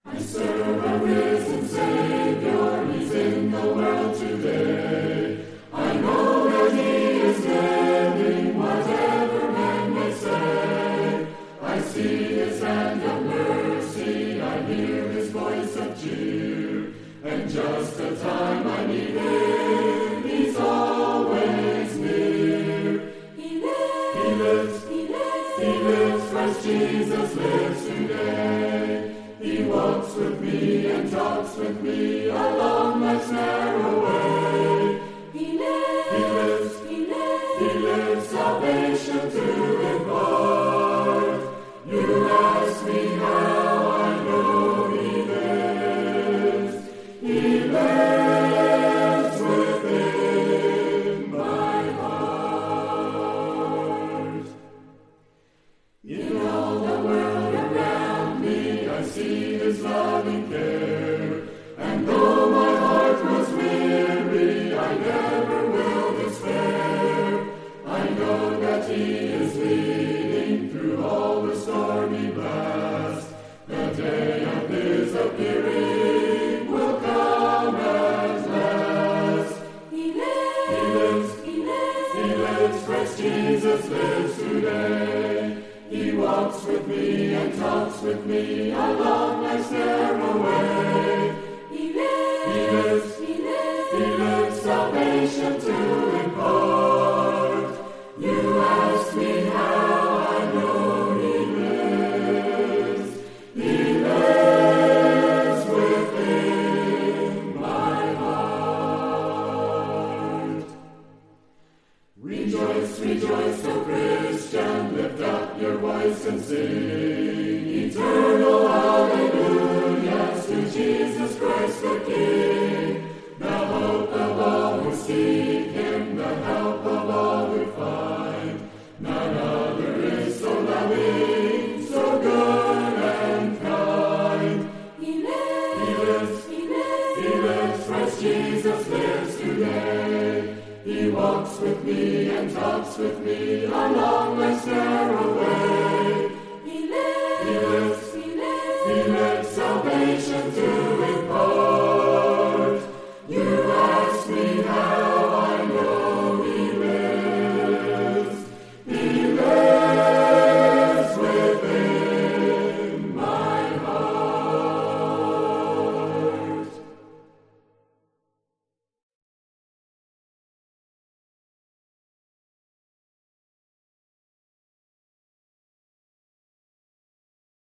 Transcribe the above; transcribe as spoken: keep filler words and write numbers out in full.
I serve a risen Savior, He's in the world today. I know that He is living, whatever men may say. I see His hand of mercy, I hear His voice of cheer. And just the time I need Him, He's always near. He lives, He lives, He lives, He lives, Christ Jesus lives today. He walks with me and talks with me along life's narrow way. He lives, He lives, He lives, He lives, salvation to impart. You ask me how I know He lives. He lives within my heart. In all the world around me, I see His loving care. And though my heart was weary, I never will despair. I know that He is leading through all the stormy blast. The day of His appearing will come at last. He lives, He lives, He lives, He lives, Christ Jesus lives today. He walks with me and talks with me along life's narrow way. He lives, He lives, He lives, He lives, salvation to impart. You ask me how I know He lives. He lives within my heart. Rejoice, rejoice, O Christian, lift up your voice and sing eternal hallelujahs to Jesus Christ the King, the hope of all who seek Him, the help of all who find. None other is so loving, so good and kind. He lives, He lives, He lives, He lives, Christ Jesus lives today. He walks with me and talks with me along life's narrow